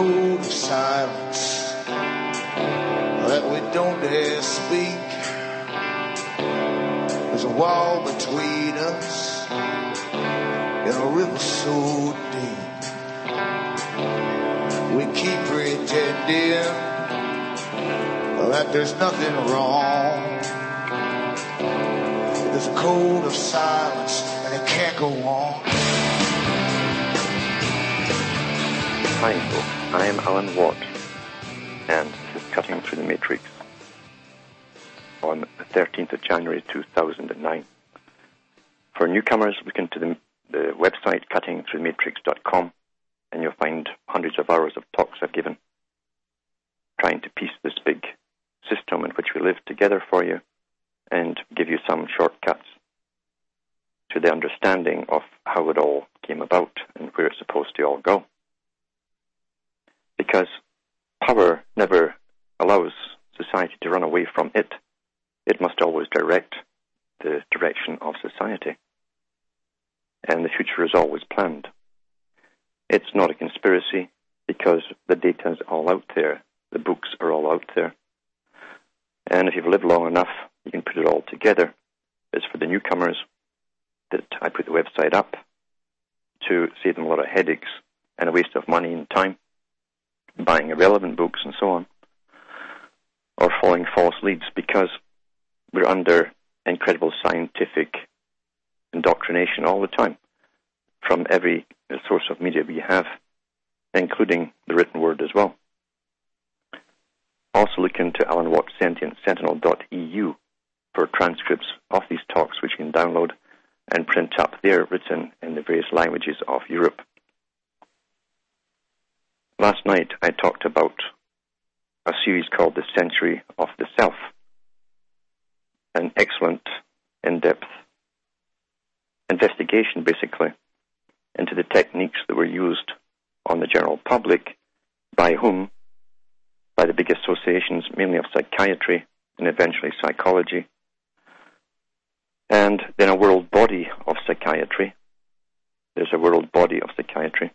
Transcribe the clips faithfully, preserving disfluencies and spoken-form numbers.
code of silence that we don't dare speak. There's a wall between us in a river so deep. We keep pretending that there's nothing wrong. There's a code of silence and it can't go on. Hi, I am Alan Watt, and this is Cutting Through the Matrix on the thirteenth of January two thousand nine. For newcomers, look into the, the website cutting through the matrix dot com, and you'll find hundreds of hours of talks I've given, trying to piece this big system in which we live together for you, and give you some shortcuts to the understanding of how it all came about and where it's supposed to all go. Because power never allows society to run away from it. It must always direct the direction of society. And the future is always planned. It's not a conspiracy because the data is all out there. The books are all out there. And if you've lived long enough, you can put it all together. It's for the newcomers that I put the website up to save them a lot of headaches and a waste of money and time, buying irrelevant books and so on, or following false leads, because we're under incredible scientific indoctrination all the time from every source of media we have, including the written word as well. Also look into Alan Watt Sentient Sentinel dot e u for transcripts of these talks, which you can download and print up there, written in the various languages of Europe. Last night I talked about a series called The Century of the Self, an excellent, in-depth investigation, basically, into the techniques that were used on the general public, by whom? By the big associations, mainly of psychiatry and eventually psychology, and then a world body of psychiatry. There's a world body of psychiatry.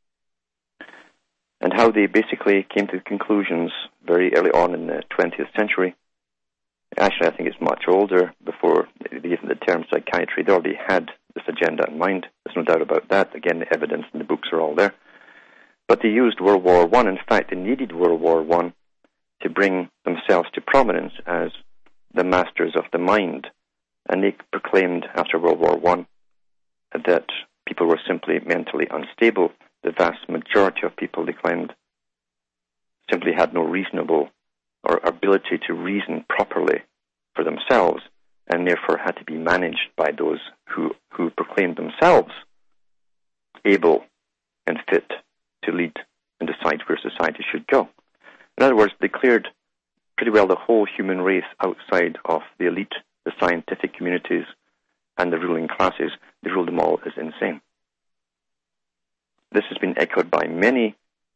And how they basically came to conclusions very early on in the twentieth century. Actually, I think it's much older, before they gave the term psychiatry. They already had this agenda in mind. There's no doubt about that. Again, the evidence and the books are all there. But they used World War One. In fact, they needed World War One to bring themselves to prominence as the masters of the mind. And they proclaimed after World War One that people were simply mentally unstable. The vast majority of people, they claimed, simply had no reasonable or ability to reason properly for themselves, and therefore had to be managed by those who, who proclaimed themselves able and fit to lead and decide where society should go. In other words, they cleared pretty well the whole human race outside of the elite, the scientific communities, and the ruling classes. They ruled them all as insane. This has been echoed by many,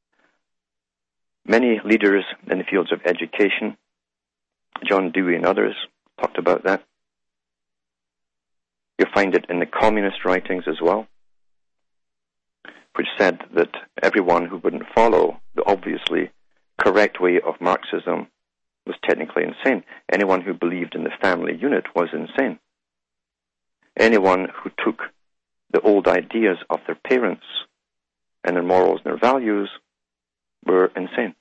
many leaders in the fields of education. John Dewey and others talked about that. You'll find it in the communist writings as well, which said that everyone who wouldn't follow the obviously correct way of Marxism was technically insane. Anyone who believed in the family unit was insane. Anyone who took the old ideas of their parents and their morals and their values were insane.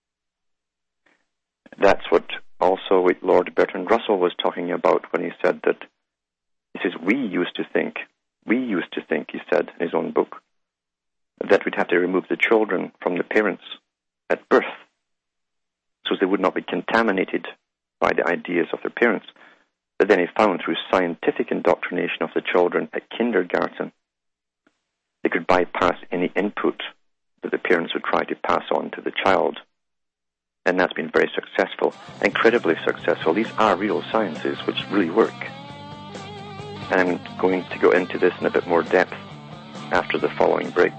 That's what also Lord Bertrand Russell was talking about when he said that, he says, we used to think, we used to think, he said in his own book, that we'd have to remove the children from the parents at birth so they would not be contaminated by the ideas of their parents. But then he found through scientific indoctrination of the children at kindergarten, they could bypass any input that the parents would try to pass on to the child. And that's been very successful, incredibly successful. These are real sciences which really work. And I'm going to go into this in a bit more depth after the following break.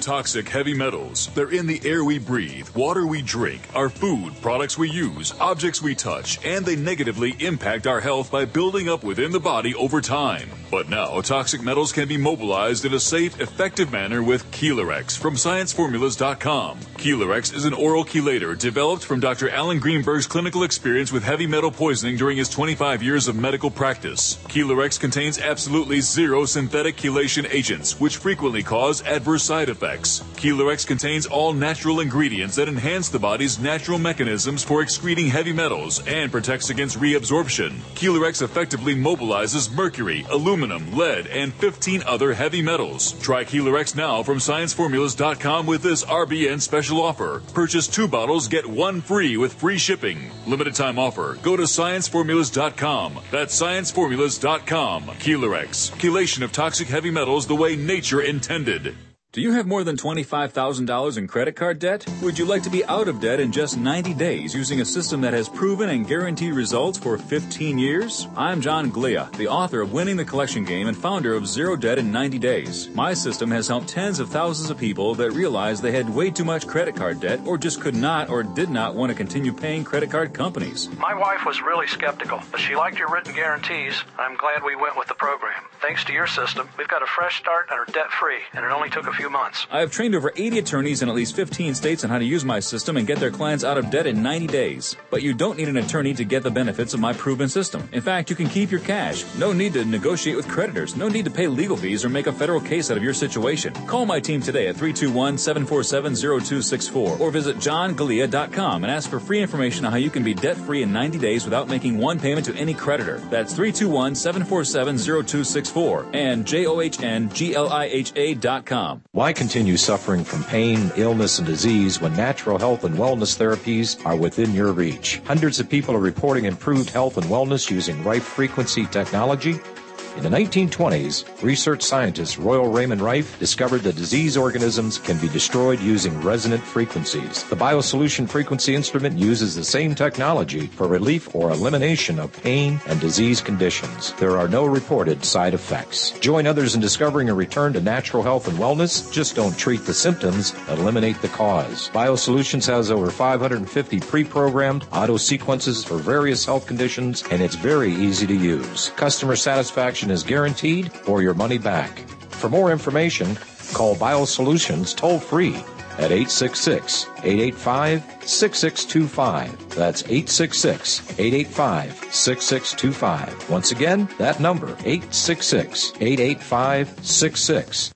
toxic heavy metals. They're in the air we breathe, water we drink, our food, products we use, objects we touch, and they negatively impact our health by building up within the body over time. But now, toxic metals can be mobilized in a safe, effective manner with Chelarex from science formulas dot com. Chelarex is an oral chelator developed from Doctor Alan Greenberg's clinical experience with heavy metal poisoning during his twenty-five years of medical practice. Chelarex contains absolutely zero synthetic chelation agents, which frequently cause adverse side effects. Chelarex contains all natural ingredients that enhance the body's natural mechanisms for excreting heavy metals and protects against reabsorption. Chelarex effectively mobilizes mercury, aluminum, lead, and fifteen other heavy metals. Try Chelarex now from science formulas dot com with this R B N special offer. Purchase two bottles, get one free with free shipping. Limited time offer. Go to science formulas dot com. That's science formulas dot com. Chelarex. Chelation of toxic heavy metals the way nature intended. Do you have more than twenty-five thousand dollars in credit card debt? Would you like to be out of debt in just ninety days using a system that has proven and guaranteed results for fifteen years? I'm John Glia, the author of Winning the Collection Game and founder of Zero Debt in ninety days. My system has helped tens of thousands of people that realized they had way too much credit card debt or just could not or did not want to continue paying credit card companies. My wife was really skeptical, but she liked your written guarantees. I'm glad we went with the program. Thanks to your system, we've got a fresh start and are debt-free, and it only took a few months. I have trained over eighty attorneys in at least fifteen states on how to use my system and get their clients out of debt in ninety days. But you don't need an attorney to get the benefits of my proven system. In fact, you can keep your cash. No need to negotiate with creditors. No need to pay legal fees or make a federal case out of your situation. Call my team today at three two one, seven four seven, zero two six four or visit john galea dot com and ask for free information on how you can be debt-free in ninety days without making one payment to any creditor. That's three two one, seven four seven, zero two six four and J O H N G L I H A dot com. Why continue suffering from pain, illness, and disease when natural health and wellness therapies are within your reach? Hundreds of people are reporting improved health and wellness using Rife frequency technology. In the nineteen twenties, research scientist Royal Raymond Rife discovered that disease organisms can be destroyed using resonant frequencies. The BioSolution frequency instrument uses the same technology for relief or elimination of pain and disease conditions. There are no reported side effects. Join others in discovering a return to natural health and wellness. Just don't treat the symptoms, eliminate the cause. BioSolutions has over five hundred fifty pre-programmed auto sequences for various health conditions, and it's very easy to use. Customer satisfaction is guaranteed or your money back. For more information, call BioSolutions toll-free at eight six six, eight eight five, six six two five. That's eight six six, eight eight five, six six two five. Once again, that number, eight six six, eight eight five, six six.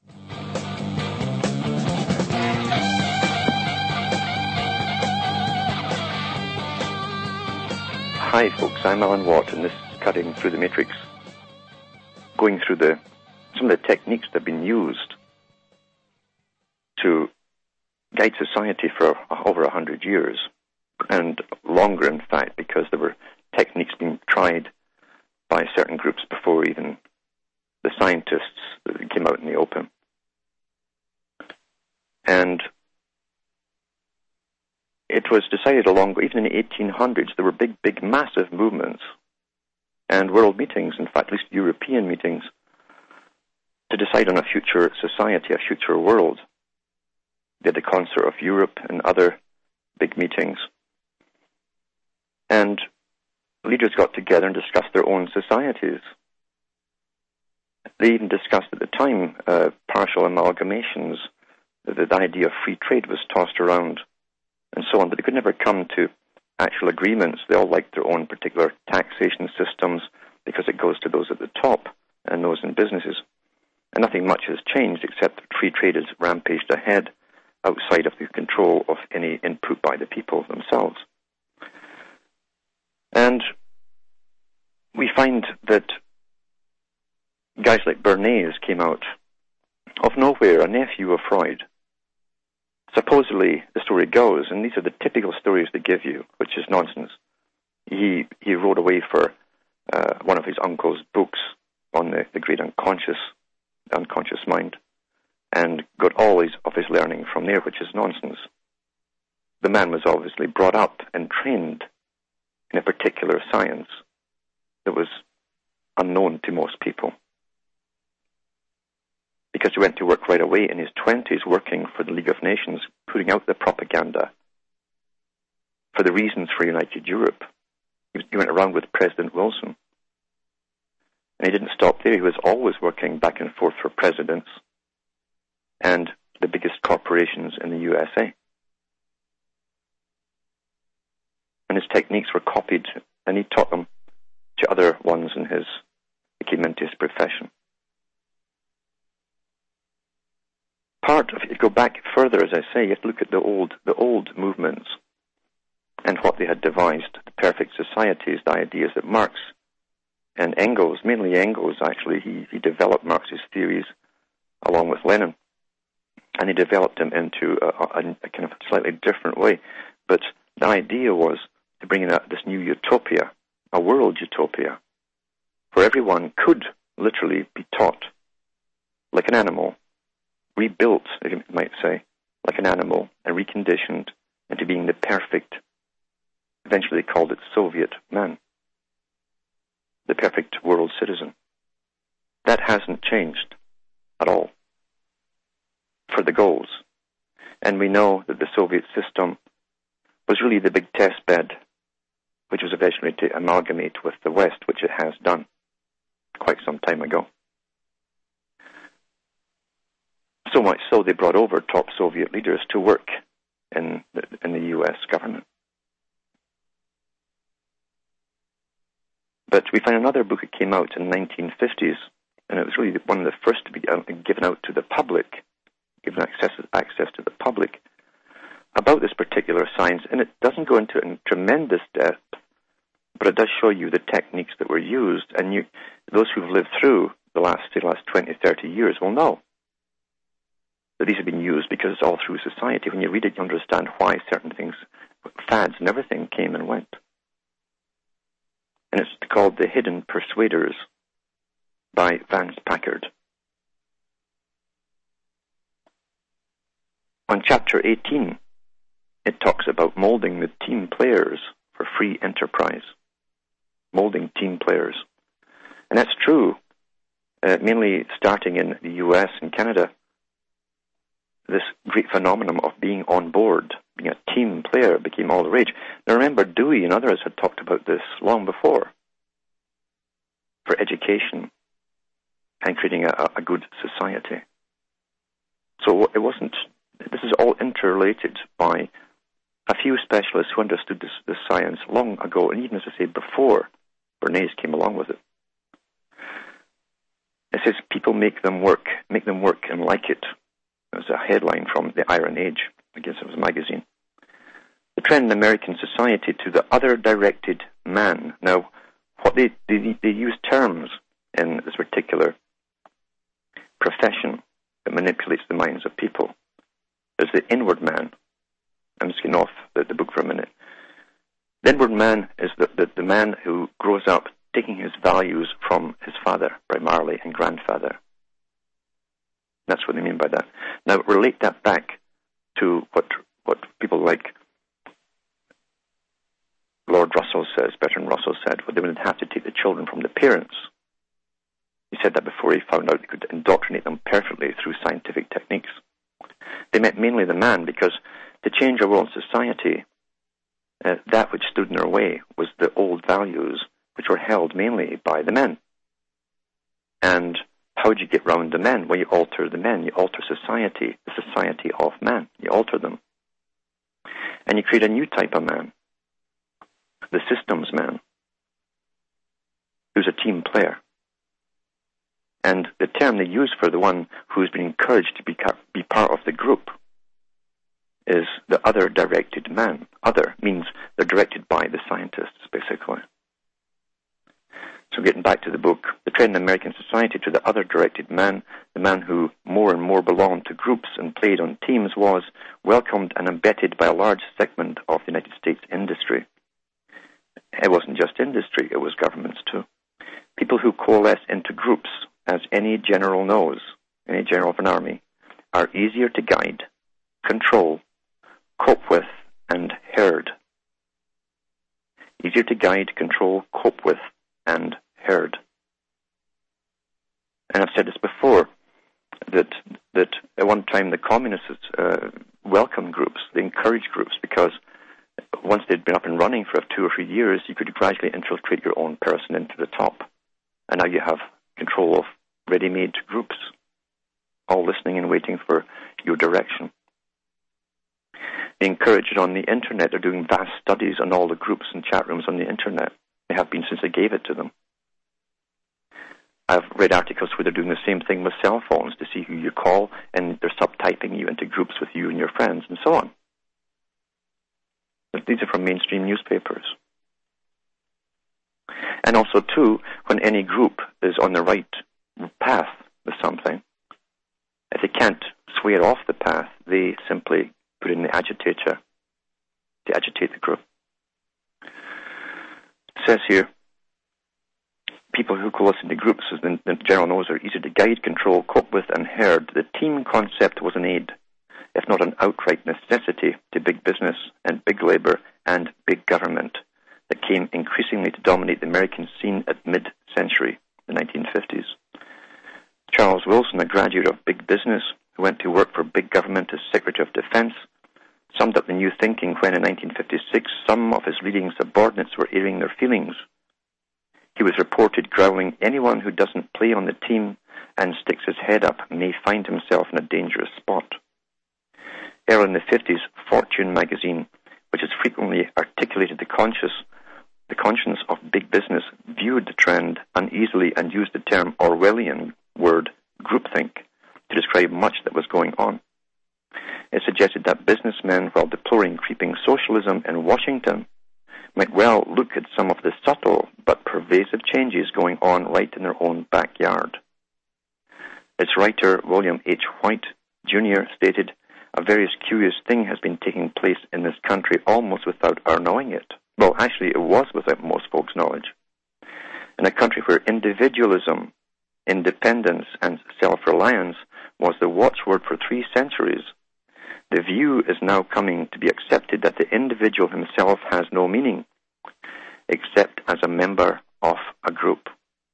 Hi folks, I'm Alan Watt, and this is Cutting Through the Matrix, going through the some of the techniques that have been used to guide society for over a hundred years, and longer in fact, because there were techniques being tried by certain groups before even the scientists came out in the open. And it was decided along, even in the eighteen hundreds, there were big, big, massive movements and world meetings, in fact, at least European meetings, to decide on a future society, a future world. They had the Concert of Europe and other big meetings. And leaders got together and discussed their own societies. They even discussed at the time uh, partial amalgamations. The, the idea of free trade was tossed around and so on, but they could never come to actual agreements. They all liked their own particular taxation systems because it goes to those at the top and those in businesses. And nothing much has changed except that free trade has rampaged ahead outside of the control of any input by the people themselves. And we find that guys like Bernays came out of nowhere, a nephew of Freud. Supposedly, the story goes, and these are the typical stories they give you, which is nonsense. He he wrote away for uh, one of his uncle's books on the, the great unconscious, the unconscious mind, and got all his, of his learning from there, which is nonsense. The man was obviously brought up and trained in a particular science that was unknown to most people. because he went to work right away in his twenties working for the League of Nations, putting out the propaganda for the reasons for United Europe. He went around with President Wilson. And he didn't stop there. He was always working back and forth for presidents and the biggest corporations in the U S A. And his techniques were copied, and he taught them to other ones in his, he came into his profession. Part of, if you go back further, as I say, you have to look at the old, the old movements and what they had devised, the perfect societies, the ideas that Marx and Engels, mainly Engels actually, he, he developed Marx's theories along with Lenin, and he developed them into a, a, a kind of slightly different way. But the idea was to bring in a, this new utopia, a world utopia, where everyone could literally be taught, like an animal, rebuilt, you might say, like an animal, and reconditioned into being the perfect, eventually they called it Soviet man, the perfect world citizen. That hasn't changed at all for the goals. And we know that the Soviet system was really the big test bed, which was eventually to amalgamate with the West, which it has done quite some time ago. So much so they brought over top Soviet leaders to work in the, in the U S government. But we find another book that came out in the nineteen fifties, and it was really one of the first to be given out to the public, given access, access to the public, about this particular science. And it doesn't go into it in tremendous depth, but it does show you the techniques that were used. And you, those who've lived through the last, the last twenty, thirty years will know that these have been used because it's all through society. When you read it, you understand why certain things, fads and everything came and went. And it's called The Hidden Persuaders by Vance Packard. On chapter eighteen, it talks about molding the team players for free enterprise. Molding team players. And that's true, uh, mainly starting in the U S and Canada. This great phenomenon of being on board, being a team player, became all the rage. Now remember, Dewey and others had talked about this long before for education and creating a, a good society. So it wasn't, this is all interrelated by a few specialists who understood this, this science long ago, and even, as I say, before Bernays came along with it. It says, people make them work, make them work and like it. It was a headline from the Iron Age, I guess it was a magazine. The trend in American society to the other-directed man. Now, what they, they, they use terms in this particular profession that manipulates the minds of people. There's the inward man. I'm just getting off the, the book for a minute. The inward man is the, the, the man who grows up taking his values from his father, primarily, and grandfather. That's what they mean by that. Now, relate that back to what what people like Lord Russell says, Bertrand Russell said, well, they would have to take the children from the parents. He said that before he found out they could indoctrinate them perfectly through scientific techniques. They meant mainly the man, because to change our world society, uh, that which stood in their way was the old values, which were held mainly by the men. And how would you get round the men? Well, you alter the men. You alter society, the society of man. You alter them. And you create a new type of man, the systems man, who's a team player. And the term they use for the one who's been encouraged to be, be part of the group is the other-directed man. Other means they're directed by the scientists, basically. So getting back to the book, the trend in American society to the other-directed man, the man who more and more belonged to groups and played on teams, was welcomed and embedded by a large segment of the United States industry. It wasn't just industry, it was governments too. People who coalesce into groups, as any general knows, any general of an army, are easier to guide, control, cope with, and herd. Easier to guide, control, cope with, and herd. And I've said this before, that that at one time the communists uh, welcomed groups, they encouraged groups, because once they'd been up and running for two or three years, you could gradually infiltrate your own person into the top. And now you have control of ready-made groups, all listening and waiting for your direction. They encourage it on the internet. They're doing vast studies on all the groups and chat rooms on the internet. They have been since I gave it to them. I've read articles where they're doing the same thing with cell phones to see who you call, and they're subtyping you into groups with you and your friends, and so on. But these are from mainstream newspapers. And also, too, when any group is on the right path with something, if they can't swear off the path, they simply put in the agitator to agitate the group. It says here, people who coalesce into groups, as the, the general knows, are easy to guide, control, cope with, and herd. The team concept was an aid, if not an outright necessity, to big business and big labor and big government that came increasingly to dominate the American scene at mid-century, the nineteen fifties. Charles Wilson, a graduate of big business who went to work for big government as Secretary of Defense, summed up the new thinking when in nineteen fifty-six some of his leading subordinates were airing their feelings. He was reported growling, "Anyone who doesn't play on the team and sticks his head up may find himself in a dangerous spot." Early in the fifties, Fortune magazine, which has frequently articulated the conscious, the conscience of big business, viewed the trend uneasily and used the term Orwellian word groupthink to describe much that was going on. It suggested that businessmen, while deploring creeping socialism in Washington, might well look at some of the subtle but pervasive changes going on right in their own backyard. Its writer, William H. White, Junior, stated, "A very curious thing has been taking place in this country almost without our knowing it." Well, actually, it was without most folks' knowledge. In a country where individualism, independence, and self-reliance was the watchword for three centuries, the view is now coming to be accepted that the individual himself has no meaning, except as a member of a group.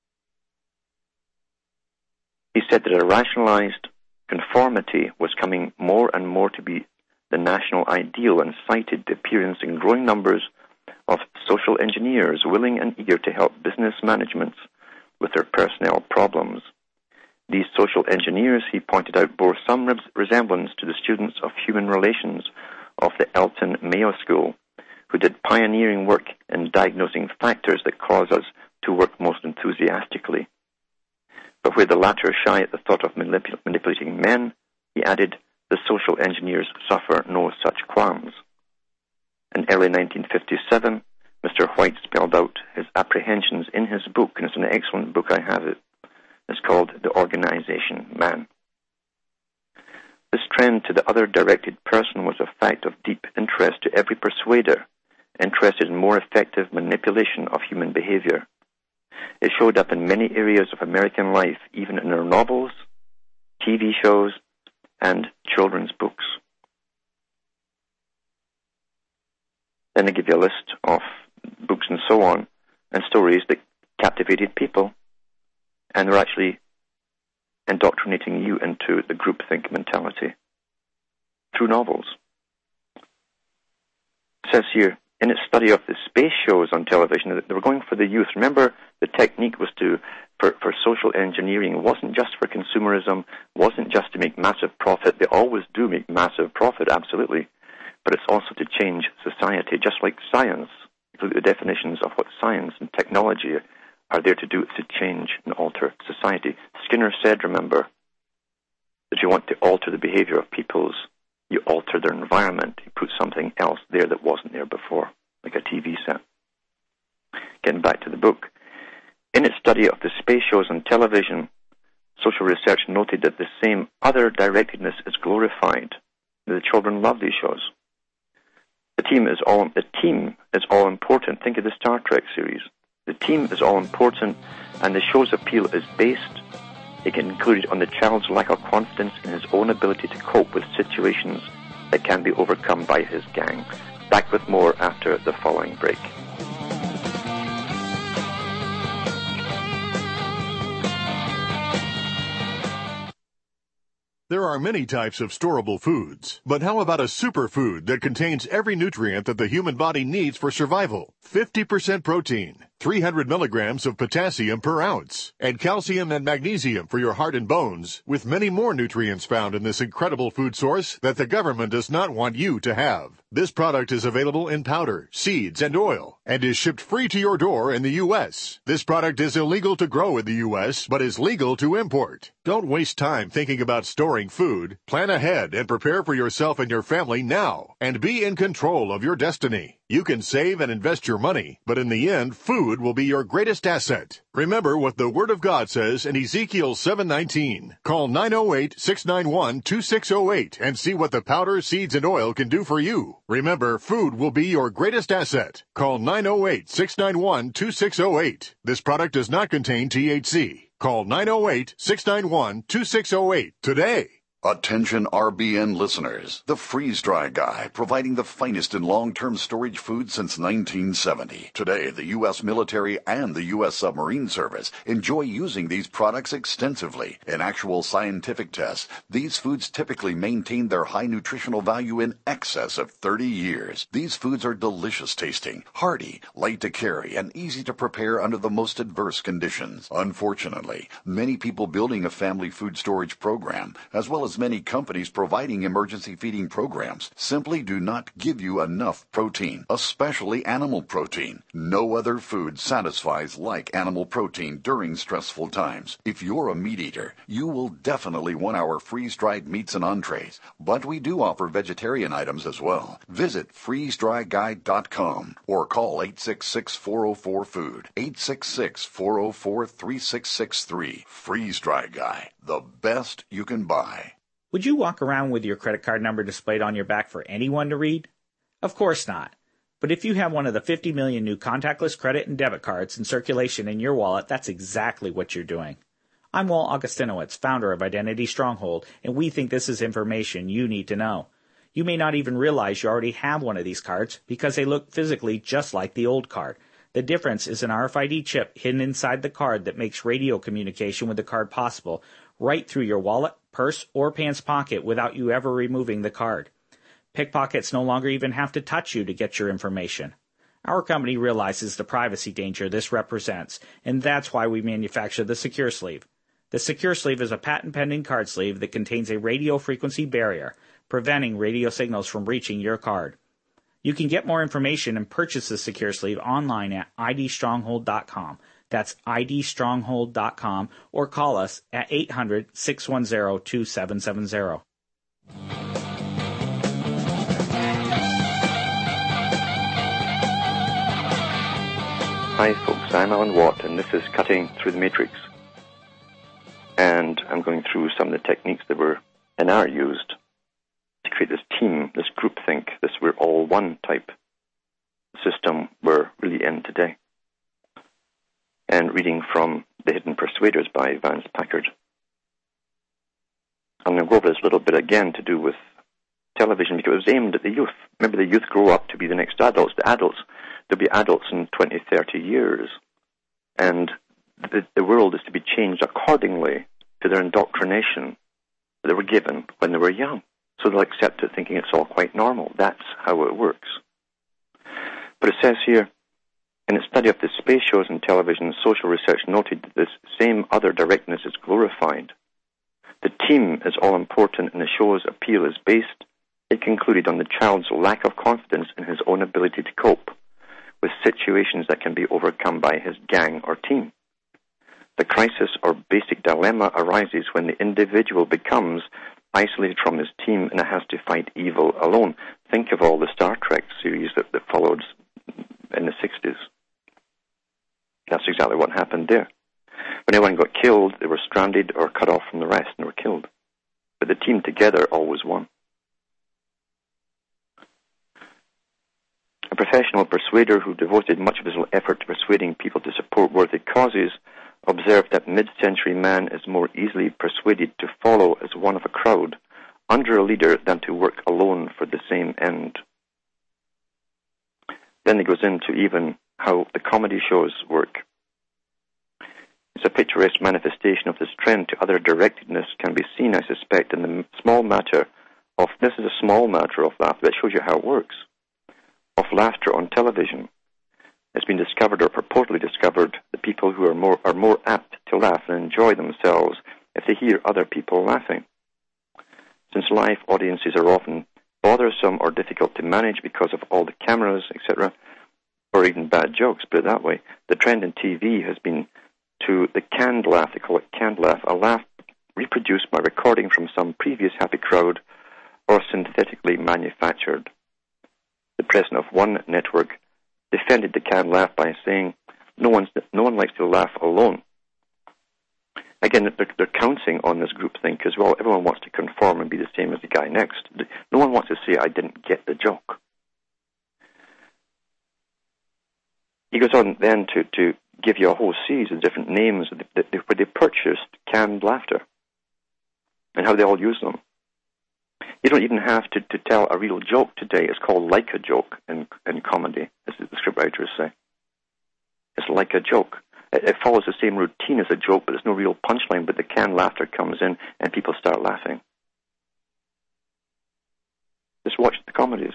He said that a rationalized conformity was coming more and more to be the national ideal, and cited the appearance in growing numbers of social engineers willing and eager to help business managements with their personnel problems. These social engineers, he pointed out, bore some res- resemblance to the students of human relations of the Elton Mayo School, who did pioneering work in diagnosing factors that cause us to work most enthusiastically. But where the latter shy at the thought of manip- manipulating men, he added, the social engineers suffer no such qualms. In early nineteen fifty-seven, Mister White spelled out his apprehensions in his book, and it's an excellent book, I have it. It's called The Organization Man. This trend to the other-directed person was a fact of deep interest to every persuader interested in more effective manipulation of human behavior. It showed up in many areas of American life, even in our novels, T V shows, and children's books. Then they give you a list of books and so on, and stories that captivated people, and they're actually indoctrinating you into the groupthink mentality through novels. It says here, in its study of the space shows on television, they were going for the youth. Remember, the technique was to, for, for social engineering. It wasn't just for consumerism, wasn't just to make massive profit. They always do make massive profit, absolutely. But it's also to change society, just like science. If you look at the definitions of what science and technology are there to do, it's to change and alter society. Skinner said, remember, that you want to alter the behavior of peoples, you alter their environment. You put something else there that wasn't there before, like a T V set. Getting back to the book. In its study of the space shows on television, social research noted that the same other directedness is glorified. The children love these shows. The team is all the team is all important. Think of the Star Trek series. The team is all important, and the show's appeal is based, it can include on the child's lack of confidence in his own ability to cope with situations that can be overcome by his gang. Back with more after the following break. There are many types of storable foods, but how about a superfood that contains every nutrient that the human body needs for survival? fifty percent protein, three hundred milligrams of potassium per ounce, and calcium and magnesium for your heart and bones, with many more nutrients found in this incredible food source that the government does not want you to have. This product is available in powder, seeds, and oil, and is shipped free to your door in the U S. This product is illegal to grow in the U S, but is legal to import. Don't waste time thinking about storing food. Plan ahead and prepare for yourself and your family now, and be in control of your destiny. You can save and invest your money, but in the end, food will be your greatest asset. Remember what the Word of God says in Ezekiel seven nineteen. Call nine oh eight, six nine one, two six oh eight and see what the powder, seeds, and oil can do for you. Remember, food will be your greatest asset. Call nine oh eight, six nine one, two six oh eight. This product does not contain T H C. Call nine oh eight, six nine one, two six oh eight today. Attention R B N listeners, the Freeze Dry Guy, providing the finest in long-term storage food since nineteen seventy. Today, the U S military and the U S submarine service enjoy using these products extensively. In actual scientific tests, these foods typically maintain their high nutritional value in excess of thirty years. These foods are delicious tasting, hearty, light to carry, and easy to prepare under the most adverse conditions. Unfortunately, many people building a family food storage program, as well as many companies providing emergency feeding programs, simply do not give you enough protein, especially animal protein. No other food satisfies like animal protein during stressful times. If you're a meat eater, you will definitely want our freeze-dried meats and entrees, but we do offer vegetarian items as well. Visit freeze dry guide dot com or call eight six six, four oh four, food, eight six six, four oh four, three six six three. Freeze Dry Guy, the best you can buy. Would you walk around with your credit card number displayed on your back for anyone to read? Of course not. But if you have one of the fifty million new contactless credit and debit cards in circulation in your wallet, that's exactly what you're doing. I'm Walt Augustinowitz, founder of Identity Stronghold, and we think this is information you need to know. You may not even realize you already have one of these cards because they look physically just like the old card. The difference is an R F I D chip hidden inside the card that makes radio communication with the card possible right through your wallet, purse, or pants pocket without you ever removing the card. Pickpockets no longer even have to touch you to get your information. Our company realizes the privacy danger this represents, and that's why we manufacture the Secure Sleeve. The Secure Sleeve is a patent-pending card sleeve that contains a radio frequency barrier, preventing radio signals from reaching your card. You can get more information and purchase the Secure Sleeve online at I D stronghold dot com. That's I D stronghold dot com, or call us at eight hundred, six one zero, two seven seven zero. Hi folks, I'm Alan Watt, and this is Cutting Through the Matrix. And I'm going through some of the techniques that were and are used to create this team, this groupthink, this we're all one type system we're really in today. And reading from The Hidden Persuaders by Vance Packard. I'm going to go over this a little bit again to do with television because it was aimed at the youth. Remember, the youth grow up to be the next adults. The adults, they'll be adults in twenty, thirty years. And the, the world is to be changed accordingly to their indoctrination that they were given when they were young. So they'll accept it thinking it's all quite normal. That's how it works. But it says here, in a study of the space shows and television, social research noted that this same other directness is glorified. The team is all important and the show's appeal is based, it concluded, on the child's lack of confidence in his own ability to cope with situations that can be overcome by his gang or team. The crisis or basic dilemma arises when the individual becomes isolated from his team and has to fight evil alone. Think of all the Star Trek series that, that followed in the sixties. That's exactly what happened there. When anyone got killed, they were stranded or cut off from the rest and were killed. But the team together always won. A professional persuader who devoted much of his effort to persuading people to support worthy causes observed that mid-century man is more easily persuaded to follow as one of a crowd under a leader than to work alone for the same end. Then he goes into even how the comedy shows work. It's a picturesque manifestation of this trend to other directedness can be seen, I suspect, in the small matter of, this is a small matter of laughter that shows you how it works, of laughter on television. It's been discovered or purportedly discovered that people who are more are more apt to laugh and enjoy themselves if they hear other people laughing. Since live audiences are often bothersome or difficult to manage because of all the cameras, et cetera, or even bad jokes, put it that way, the trend in T V has been to the canned laugh. They call it canned laugh, a laugh reproduced by recording from some previous happy crowd or synthetically manufactured. The president of one network defended the canned laugh by saying, no, one's, no one likes to laugh alone. Again, they're, they're counting on this groupthink as well. Everyone wants to conform and be the same as the guy next. No one wants to say, I didn't get the joke. He goes on then to, to give you a whole series of different names that they, where they purchased canned laughter and how they all use them. You don't even have to, to tell a real joke today. It's called like a joke in, in comedy, as the scriptwriters say. It's like a joke. It, it follows the same routine as a joke, but there's no real punchline, but the canned laughter comes in and people start laughing. Just watch the comedies.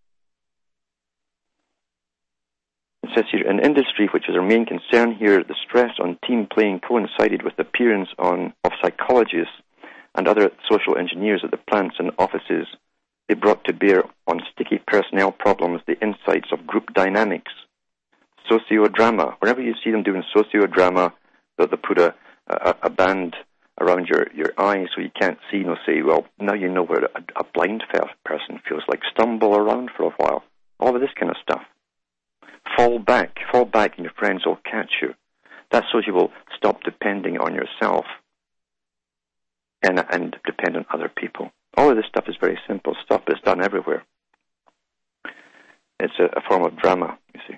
It says here, in industry, which is our main concern here, the stress on team playing coincided with the appearance on, of psychologists and other social engineers at the plants and offices. They brought to bear on sticky personnel problems the insights of group dynamics, sociodrama. Whenever you see them doing sociodrama, they'll, they'll put a, a, a band around your, your eyes so you can't see, and they'll say, well, now you know where a, a blind person feels like. Stumble around for a while. All of this kind of stuff. Fall back. Fall back and your friends will catch you. That's so you will stop depending on yourself and, and depend on other people. All of this stuff is very simple stuff, but it's done everywhere. It's a, a form of drama, you see.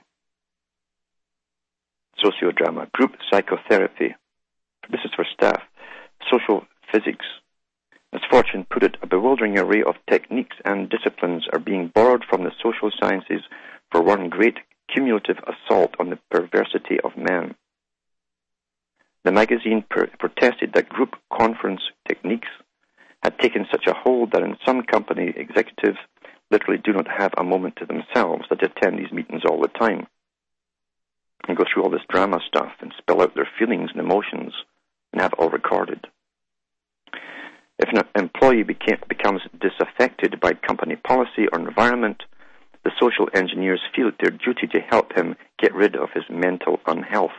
Sociodrama. Group psychotherapy. This is for staff. Social physics. As Fortune put it, a bewildering array of techniques and disciplines are being borrowed from the social sciences for one great cumulative assault on the perversity of man. The magazine per- protested that group conference techniques had taken such a hold that in some company executives literally do not have a moment to themselves, that attend these meetings all the time and go through all this drama stuff and spill out their feelings and emotions and have it all recorded. If an employee became, becomes disaffected by company policy or environment, the social engineers feel it their duty to help him get rid of his mental unhealth.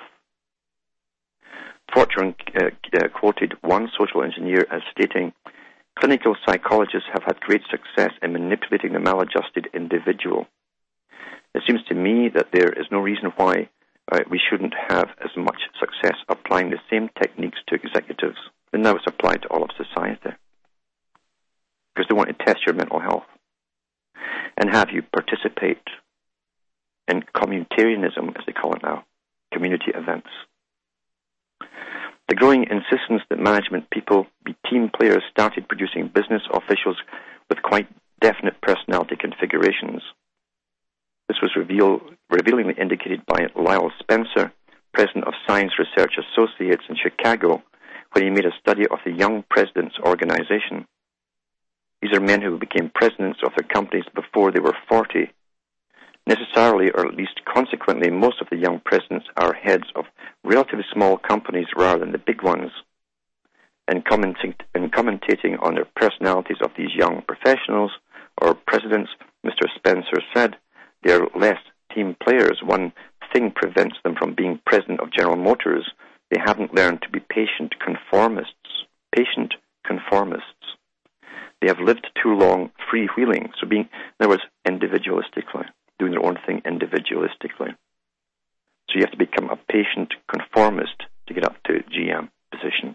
Fortune uh, uh, quoted one social engineer as stating, clinical psychologists have had great success in manipulating the maladjusted individual. It seems to me that there is no reason why uh, we shouldn't have as much success applying the same techniques to executives. And now it's applied to all of society. Because they want to test your mental health and have you participate in communitarianism, as they call it now, community events. The growing insistence that management people be team players started producing business officials with quite definite personality configurations. This was reveal, revealingly indicated by Lyle Spencer, president of Science Research Associates in Chicago, when he made a study of the Young Presidents Organization. These are men who became presidents of their companies before they were forty. Necessarily, or at least consequently, most of the young presidents are heads of relatively small companies rather than the big ones. And commenting, and commentating on their personalities of these young professionals or presidents, Mister Spencer said, they are less team players. One thing prevents them from being president of General Motors. They haven't learned to be patient conformists. Patient conformists. They have lived too long freewheeling. So being, in other words, individualistically, doing their own thing individualistically. So you have to become a patient conformist to get up to G M position.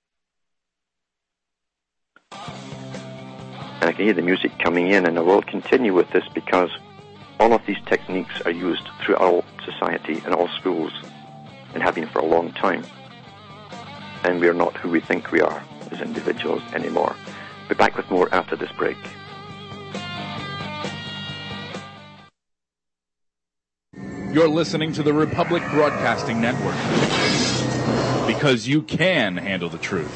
And I can hear the music coming in, and I will continue with this because all of these techniques are used throughout society and all schools and have been for a long time. And we are not who we think we are as individuals anymore. Be back with more after this break. You're listening to the Republic Broadcasting Network. Because you can handle the truth.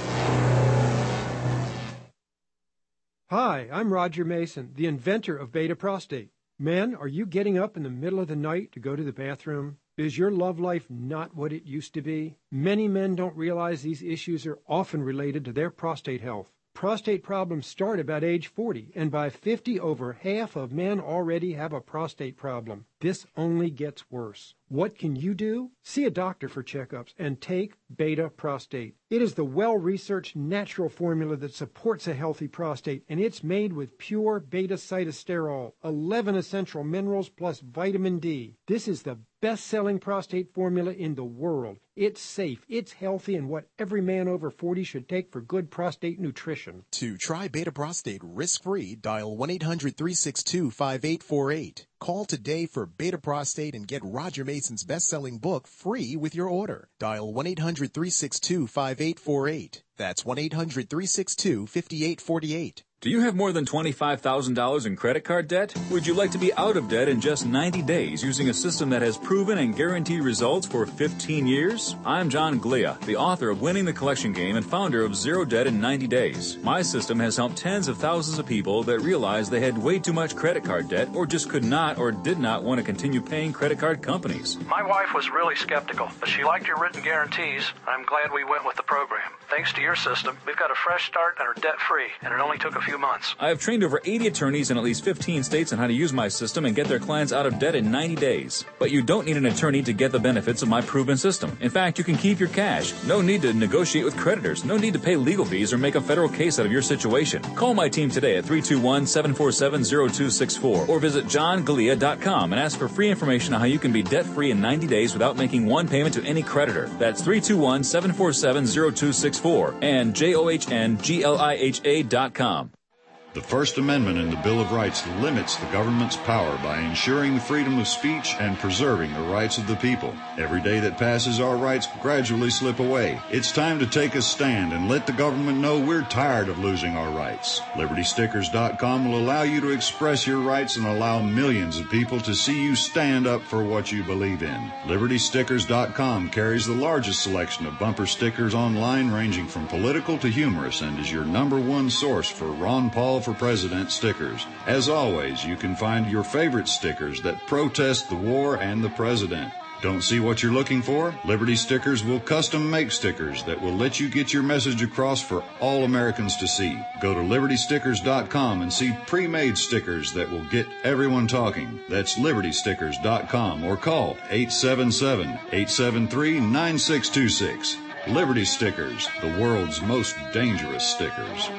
Hi, I'm Roger Mason, the inventor of Beta Prostate. Men, are you getting up in the middle of the night to go to the bathroom? Is your love life not what it used to be? Many men don't realize these issues are often related to their prostate health. Prostate problems start about age forty, and by fifty, over half of men already have a prostate problem. This only gets worse. What can you do? See a doctor for checkups and take Beta Prostate. It is the well-researched natural formula that supports a healthy prostate, and it's made with pure beta-cytosterol, eleven essential minerals plus vitamin D. This is the best-selling prostate formula in the world. It's safe, it's healthy, and what every man over forty should take for good prostate nutrition. To try Beta Prostate risk-free, dial one eight hundred, three six two, five eight four eight. Call today for Beta Prostate and get Roger Mason's best-selling book free with your order. Dial one eight hundred, three six two, five eight four eight. That's one eight hundred, three six two, five eight four eight. Do you have more than twenty-five thousand dollars in credit card debt? Would you like to be out of debt in just ninety days using a system that has proven and guaranteed results for fifteen years? I'm John Glia, the author of Winning the Collection Game and founder of Zero Debt in ninety days. My system has helped tens of thousands of people that realized they had way too much credit card debt or just could not or did not want to continue paying credit card companies. My wife was really skeptical, but she liked your written guarantees. I'm glad we went with the program. Thanks to your system, we've got a fresh start and are debt-free, and it only took a few months. I have trained over eighty attorneys in at least fifteen states on how to use my system and get their clients out of debt in ninety days. But you don't need an attorney to get the benefits of my proven system. In fact, you can keep your cash. No need to negotiate with creditors. No need to pay legal fees or make a federal case out of your situation. Call my team today at three two one, seven four seven, zero two six four or visit john galea dot com and ask for free information on how you can be debt-free in ninety days without making one payment to any creditor. That's three two one, seven four seven, zero two six four and J O H N G L I H A dot com. The First Amendment in the Bill of Rights limits the government's power by ensuring the freedom of speech and preserving the rights of the people. Every day that passes, our rights gradually slip away. It's time to take a stand and let the government know we're tired of losing our rights. Liberty Stickers dot com will allow you to express your rights and allow millions of people to see you stand up for what you believe in. Liberty Stickers dot com carries the largest selection of bumper stickers online, ranging from political to humorous, and is your number one source for Ron Paul for President stickers. As always, you can find your favorite stickers that protest the war and the president. Don't see what you're looking for? Liberty Stickers will custom make stickers that will let you get your message across for all Americans to see. Go to Liberty Stickers dot com and see pre-made stickers that will get everyone talking. That's Liberty Stickers dot com or call eight seven seven, eight seven three, nine six two six. Liberty Stickers, the world's most dangerous stickers.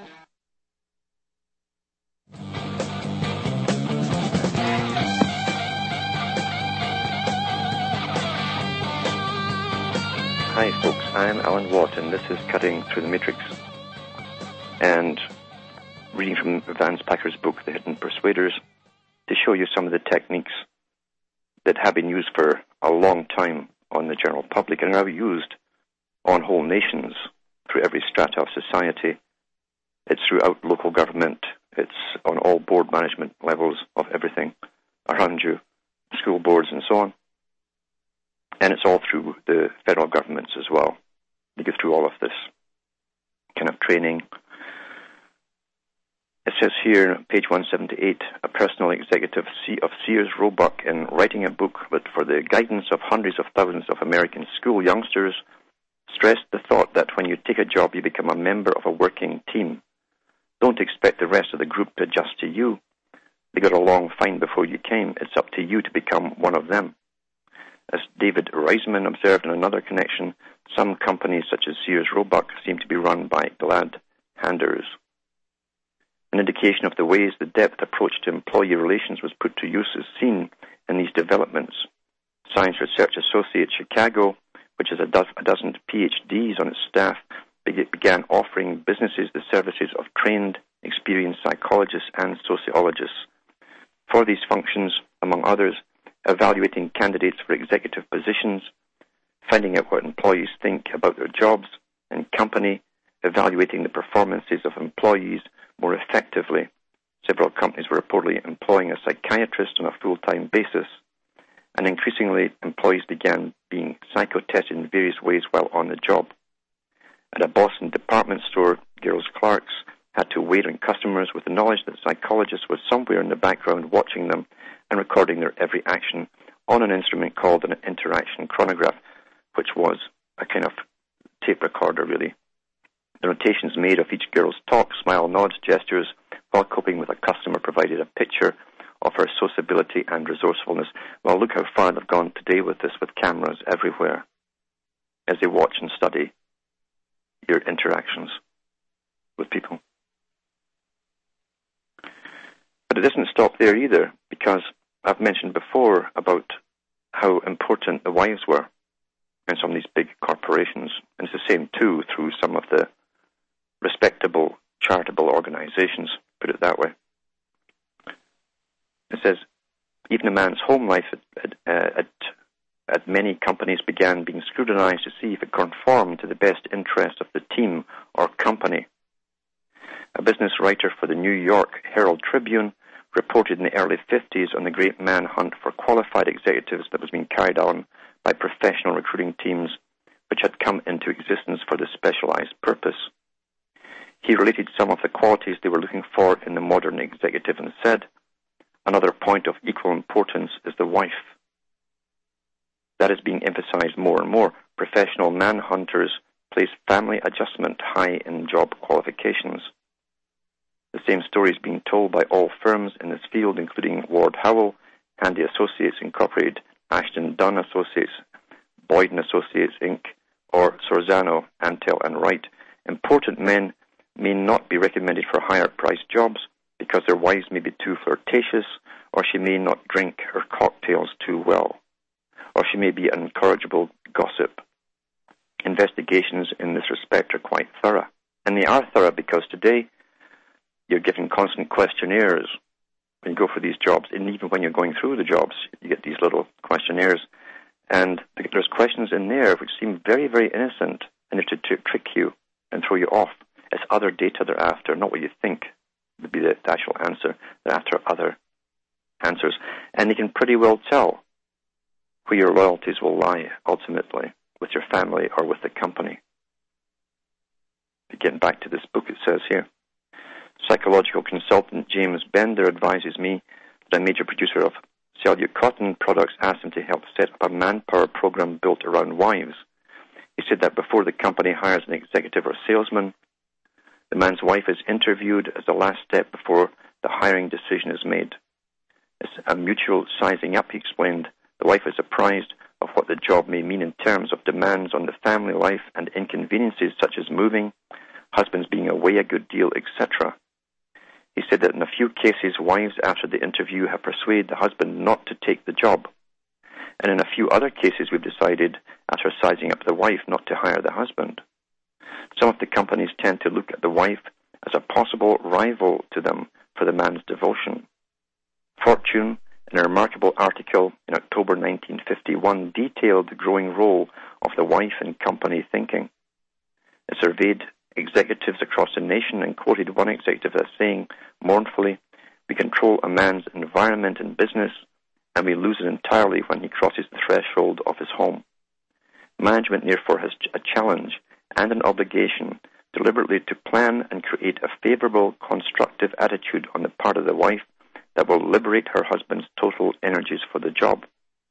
Hi folks, I'm Alan Watt and this is Cutting Through the Matrix. And reading from Vance Packer's book, The Hidden Persuaders, to show you some of the techniques that have been used for a long time on the general public and are now used on whole nations through every strata of society. It's throughout local government. It's on all board management levels of everything around you, school boards and so on. And it's all through the federal governments as well. They go through all of this kind of training. It says here, page one seventy-eight, a personal executive of Sears Roebuck, in writing a book that for the guidance of hundreds of thousands of American school youngsters, stressed the thought that when you take a job, you become a member of a working team. Don't expect the rest of the group to adjust to you. They got along fine before you came. It's up to you to become one of them. As David Reisman observed in another connection, some companies such as Sears Roebuck seem to be run by glad-handers. An indication of the ways the depth approach to employee relations was put to use is seen in these developments. Science Research Associates Chicago, which has a, do- a dozen P H Ds on its staff, be- began offering businesses the services of trained, experienced psychologists and sociologists. For these functions, among others, evaluating candidates for executive positions, finding out what employees think about their jobs and company, evaluating the performances of employees more effectively. Several companies were reportedly employing a psychiatrist on a full-time basis, and increasingly employees began being psychotested in various ways while on the job. At a Boston department store, girls' clerks had to wait on customers with the knowledge that a psychologist was somewhere in the background watching them and recording their every action on an instrument called an interaction chronograph, which was a kind of tape recorder, really. The notations made of each girl's talk, smile, nods, gestures, while coping with a customer provided a picture of her sociability and resourcefulness. Well, look how far they've gone today with this, with cameras everywhere, as they watch and study your interactions with people. But it doesn't stop there either, because I've mentioned before about how important the wives were in some of these big corporations. And it's the same, too, through some of the respectable charitable organizations, put it that way. It says, even a man's home life at, at, at many companies began being scrutinized to see if it conformed to the best interest of the team or company. A business writer for the New York Herald Tribune reported in the early fifties on the great manhunt for qualified executives that was being carried on by professional recruiting teams which had come into existence for this specialized purpose. He related some of the qualities they were looking for in the modern executive and said, another point of equal importance is the wife. That is being emphasized more and more. Professional manhunters place family adjustment high in job qualifications. The same story is being told by all firms in this field, including Ward Howell, Handy Associates Incorporated, Ashton Dunn Associates, Boyden Associates Incorporated, or Sorzano, Antel, and Wright. Important men may not be recommended for higher-priced jobs because their wives may be too flirtatious, or she may not drink her cocktails too well, or she may be an incorrigible gossip. Investigations in this respect are quite thorough. And they are thorough because today you're given constant questionnaires when you go for these jobs, and even when you're going through the jobs, you get these little questionnaires, and there's questions in there which seem very, very innocent, and if to, to trick you and throw you off. It's other data they're after, not what you think would be the, the actual answer. They're after other answers, and they can pretty well tell where your loyalties will lie ultimately, with your family or with the company. Getting back to this book, it says here, psychological consultant James Bender advises me that a major producer of Cellular cotton products asked him to help set up a manpower program built around wives. He said that before the company hires an executive or salesman, the man's wife is interviewed as the last step before the hiring decision is made. It's a mutual sizing up, he explained. The wife is apprised of what the job may mean in terms of demands on the family life and inconveniences such as moving, husbands being away a good deal, et cetera. He said that in a few cases, wives after the interview have persuaded the husband not to take the job. And in a few other cases, we've decided, after sizing up the wife, not to hire the husband. Some of the companies tend to look at the wife as a possible rival to them for the man's devotion. Fortune, in a remarkable article in October nineteen fifty-one, detailed the growing role of the wife in company thinking. It surveyed executives across the nation and quoted one executive as saying, mournfully, "We control a man's environment in business, and we lose it entirely when he crosses the threshold of his home. Management, therefore, has a challenge and an obligation deliberately to plan and create a favorable, constructive attitude on the part of the wife that will liberate her husband's total energies for the job."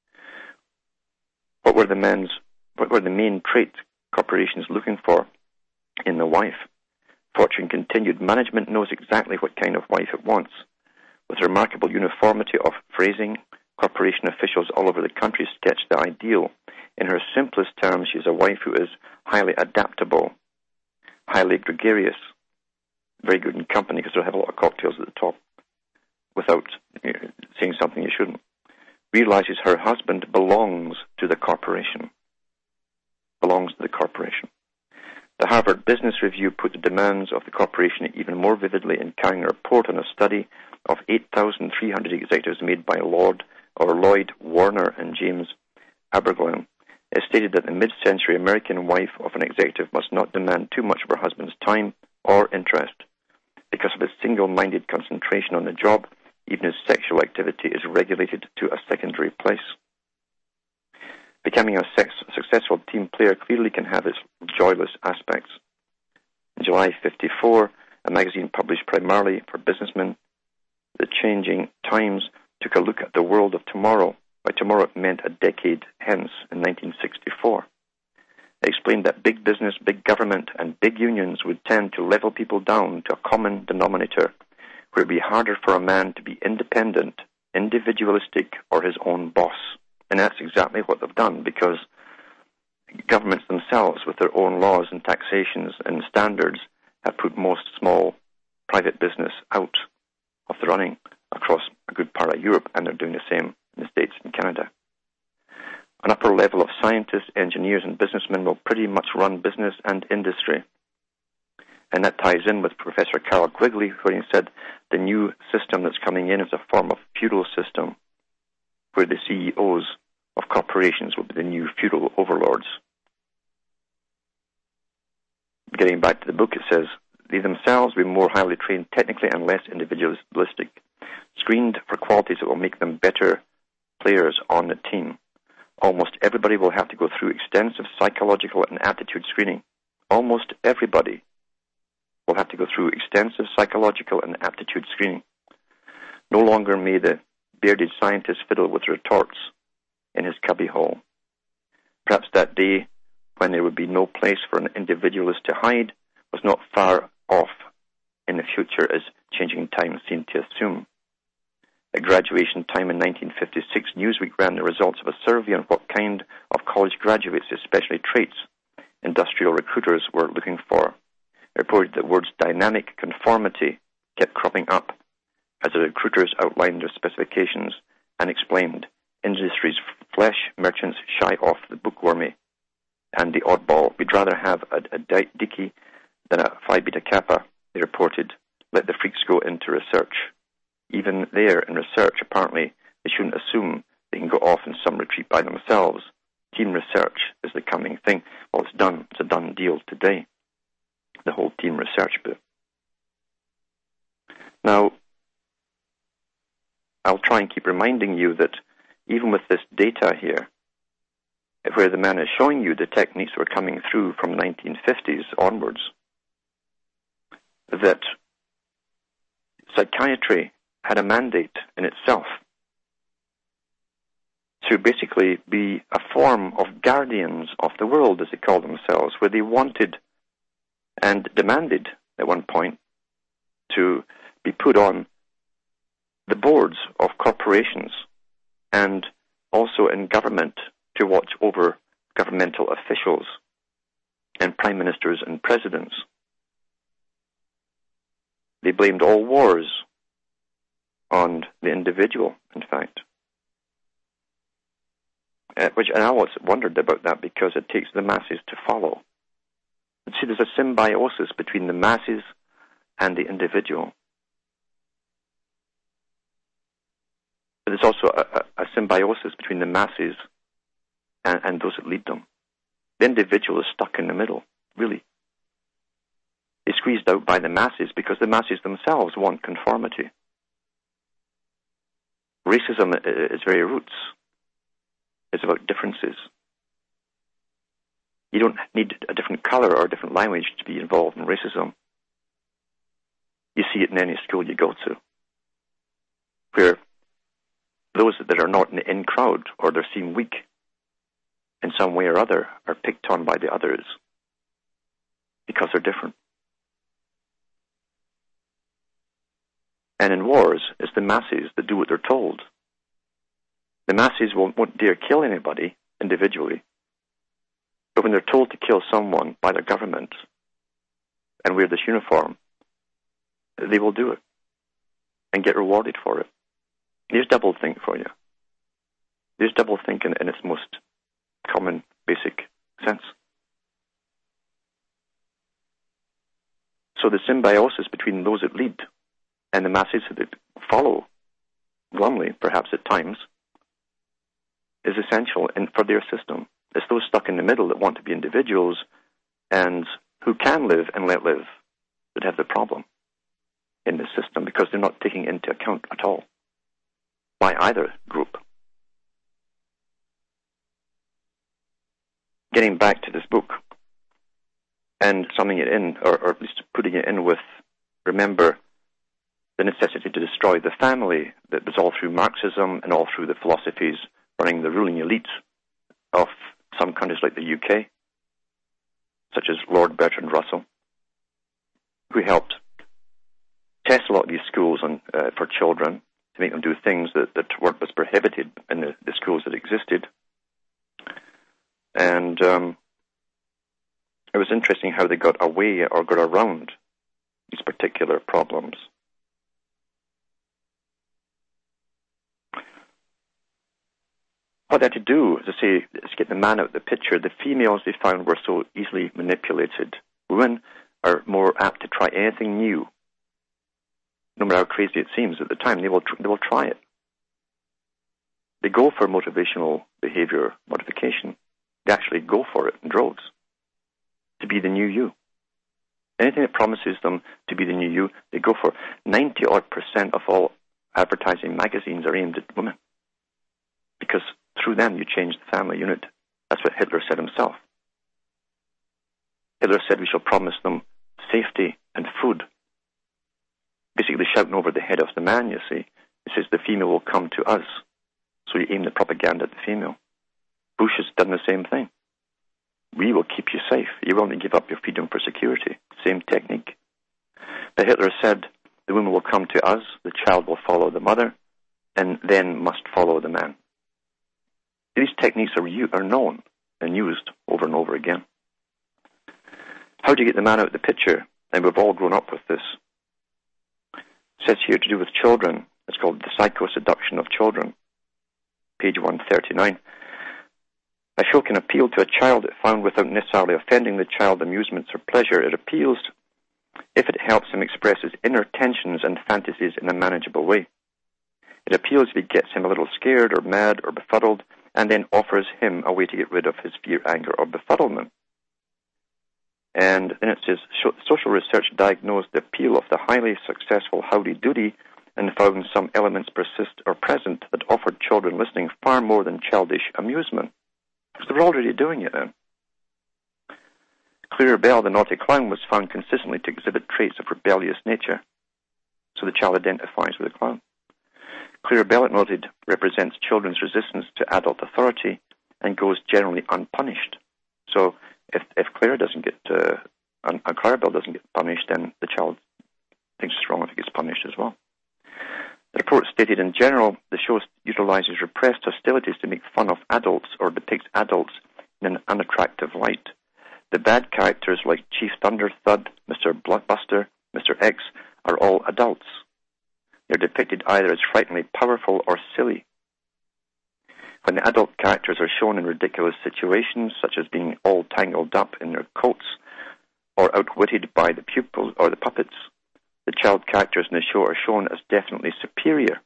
What were the men's, what were the main traits corporations looking for in the wife? Fortune continued, management knows exactly what kind of wife it wants. With remarkable uniformity of phrasing, corporation officials all over the country sketched the ideal. In her simplest terms, she is a wife who is highly adaptable, highly gregarious, very good in company because they'll have a lot of cocktails at the top without you know, saying something you shouldn't. Realizes her husband belongs to the corporation. Belongs to the corporation. The Harvard Business Review put the demands of the corporation even more vividly in carrying a report on a study of eight thousand three hundred executives made by Lord or Lloyd Warner and James Aberglen. It stated that the mid-century American wife of an executive must not demand too much of her husband's time or interest. Because of his single-minded concentration on the job, even his sexual activity is regulated to a secondary place. Becoming a sex, successful team player clearly can have its joyless aspects. In July fifty-four, a magazine published primarily for businessmen, The Changing Times, took a look at the world of tomorrow. By tomorrow it meant a decade hence, in nineteen sixty-four. It explained that big business, big government, and big unions would tend to level people down to a common denominator, where it would be harder for a man to be independent, individualistic, or his own boss. And that's exactly what they've done, because governments themselves, with their own laws and taxations and standards, have put most small private business out of the running across a good part of Europe, and they're doing the same in the States and Canada. An upper level of scientists, engineers, and businessmen will pretty much run business and industry. And that ties in with Professor Carroll Quigley, where he said the new system that's coming in is a form of feudal system, where the C E Os of corporations will be the new feudal overlords. Getting back to the book, it says, they themselves will be more highly trained technically and less individualistic, screened for qualities that will make them better players on the team. Almost everybody will have to go through extensive psychological and aptitude screening. Almost everybody will have to go through extensive psychological and aptitude screening. No longer may the bearded scientist fiddle with retorts in his cubbyhole. Perhaps that day, when there would be no place for an individualist to hide, was not far off in the future, as changing times seem to assume. At graduation time in nineteen fifty-six, Newsweek ran the results of a survey on what kind of college graduates, especially traits, industrial recruiters were looking for. It reported that words dynamic conformity kept cropping up as the recruiters outlined their specifications and explained industry's flesh merchants shy off the bookwormy and the oddball. We'd rather have a, a Dickey than a Phi Beta Kappa, they reported. Let the freaks go into research. Even there, in research, apparently, they shouldn't assume they can go off in some retreat by themselves. Team research is the coming thing. Well, it's done. It's a done deal today. The whole team research bit. Now, I'll try and keep reminding you that even with this data here, where the man is showing you the techniques were coming through from the nineteen fifties onwards, that psychiatry had a mandate in itself to basically be a form of guardians of the world, as they call themselves, where they wanted and demanded at one point to be put on the boards of corporations and also in government to watch over governmental officials and prime ministers and presidents. They blamed all wars on the individual, in fact. Uh, which and I always wondered about that, because it takes the masses to follow. And see, there's a symbiosis between the masses and the individual. But there's also a, a, a symbiosis between the masses and, and those that lead them. The individual is stuck in the middle, really. Is squeezed out by the masses because the masses themselves want conformity. Racism at its very roots is about differences. You don't need a different color or a different language to be involved in racism. You see it in any school you go to, where those that are not in the in crowd or they're seen weak in some way or other are picked on by the others because they're different. And in wars, it's the masses that do what they're told. The masses won't, won't dare kill anybody individually, but when they're told to kill someone by their government and wear this uniform, they will do it and get rewarded for it. Here's double think for you. Here's double think in, in its most common, basic sense. So the symbiosis between those that lead and the masses that follow, glumly, perhaps at times, is essential in, for their system. It's those stuck in the middle that want to be individuals and who can live and let live that have the problem in this system, because they're not taking into account at all by either group. getting back to this book and summing it in, or, or at least putting it in with, remember, the necessity to destroy the family that was all through Marxism and all through the philosophies running the ruling elite of some countries like the U K, such as Lord Bertrand Russell, who helped test a lot of these schools on, uh, for children to make them do things that, that weren't was prohibited in the, the schools that existed. And um, it was interesting how they got away or got around these particular problems. What they had to do, as I say, is get the man out of the picture. The females they found were so easily manipulated. Women are more apt to try anything new. No matter how crazy it seems at the time, they will tr- they will try it. They go for motivational behavior modification. They actually go for it in droves to be the new you. Anything that promises them to be the new you, they go for. ninety odd percent of all advertising magazines are aimed at women, because through them you change the family unit. That's what Hitler said himself. Hitler said we shall promise them safety and food. Basically shouting over the head of the man, you see. He says the female will come to us. So you aim the propaganda at the female. Bush has done the same thing. We will keep you safe. You will only give up your freedom for security. Same technique. But Hitler said the woman will come to us, the child will follow the mother, and then must follow the man. These techniques are, u- are known and used over and over again. How do you get the man out of the picture? And we've all grown up with this. It says here to do with children. It's called the psycho-seduction of children. Page one thirty-nine. A show can appeal to a child if found without necessarily offending the child amusements or pleasure. It appeals if it helps him express his inner tensions and fantasies in a manageable way. It appeals if it gets him a little scared or mad or befuddled, and then offers him a way to get rid of his fear, anger, or befuddlement. And then it says, social research diagnosed the appeal of the highly successful Howdy Doody and found some elements persist or present that offered children listening far more than childish amusement. Because they were already doing it then. Clara Bell, the naughty clown, was found consistently to exhibit traits of rebellious nature. So the child identifies with the clown. Clara Bell, it noted, represents children's resistance to adult authority and goes generally unpunished. So if if Clara doesn't get, uh, and Clara Bell doesn't get punished, then the child thinks it's wrong if it gets punished as well. The report stated, in general, the show utilizes repressed hostilities to make fun of adults or depicts adults in an unattractive light. The bad characters like Chief Thunder Thud, Mister Blockbuster, Mister X are all adults. They're depicted either as frighteningly powerful or silly. When the adult characters are shown in ridiculous situations, such as being all tangled up in their coats or outwitted by the pupils or the puppets, the child characters in the show are shown as definitely superior.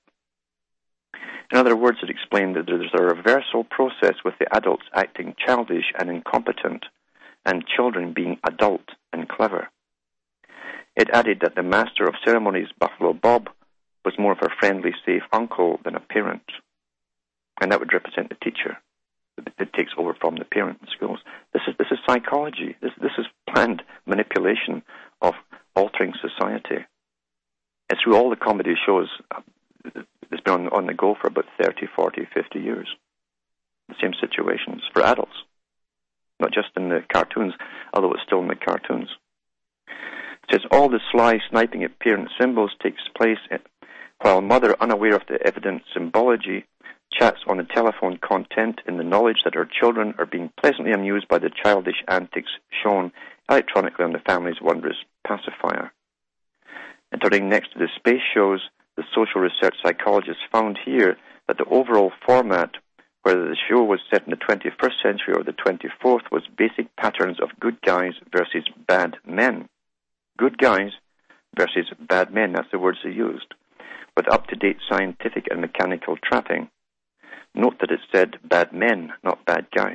In other words, it explained that there's a reversal process with the adults acting childish and incompetent, and children being adult and clever. It added that the master of ceremonies, Buffalo Bob, was more of a friendly, safe uncle than a parent. And that would represent the teacher that takes over from the parent in schools. This is this is psychology. This this is planned manipulation of altering society. It's through all the comedy shows. It's been on, on the go for about thirty, forty, fifty years. The same situations for adults. Not just in the cartoons, although it's still in the cartoons. It says all the sly sniping at parent symbols takes place while mother, unaware of the evident symbology, chats on the telephone content in the knowledge that her children are being pleasantly amused by the childish antics shown electronically on the family's wondrous pacifier. And turning next to the space shows, the social research psychologists found here that the overall format, whether the show was set in the twenty-first century or the twenty-fourth, was basic patterns of good guys versus bad men. Good guys versus bad men, that's the words they used, with up-to-date scientific and mechanical trapping. Note that it said bad men, not bad guys.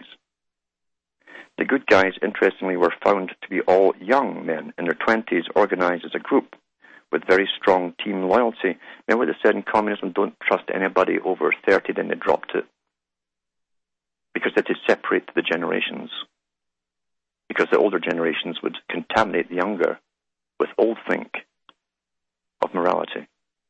The good guys, interestingly, were found to be all young men in their twenties, organized as a group with very strong team loyalty. Remember what they said in communism, don't trust anybody over thirty, then they dropped it. Because they had to separate the generations. because the older generations would contaminate the younger with old think of morality.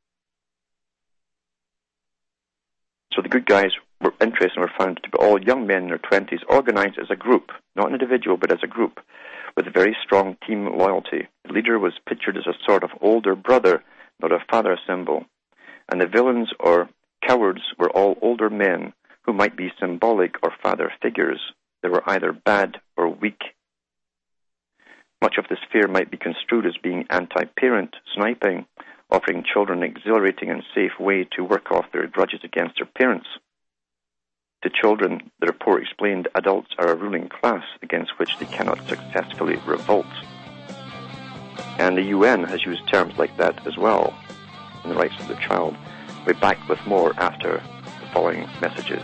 So the good guys were interested and were found to be all young men in their twenties, organized as a group, not an individual, but as a group, with a very strong team loyalty. The leader was pictured as a sort of older brother, not a father symbol. And the villains or cowards were all older men who might be symbolic or father figures. They were either bad or weak. Much of this fear might be construed as being anti-parent, sniping, offering children an exhilarating and safe way to work off their grudges against their parents. To children, the report explained adults are a ruling class against which they cannot successfully revolt. And the U N has used terms like that as well in the rights of the child. We'll be back with more after the following messages.